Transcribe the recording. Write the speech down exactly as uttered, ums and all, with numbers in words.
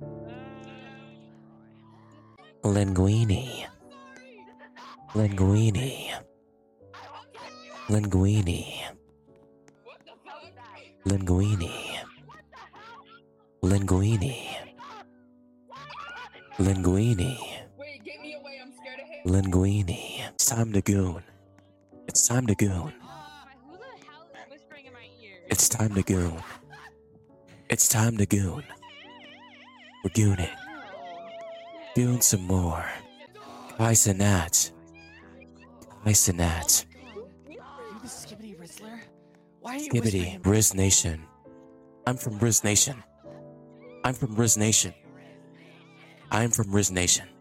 Linguini. Linguini. Linguini. Linguini. Linguini. Linguini. Wait, get me away. I'm scared of him. Linguini. It's time to goon. It's time to goon. Who the hell is whispering in my ear? It's time to goon. It's time to goon. We're gooning. Goon some more. Kai Sinat. Kai Sinat. Are you the Skibbity Rizzler? Why are you Skibbity, whispering? Riz Nation. I'm from Riz Nation. I'm from Riz Nation. I'm from Riz Nation.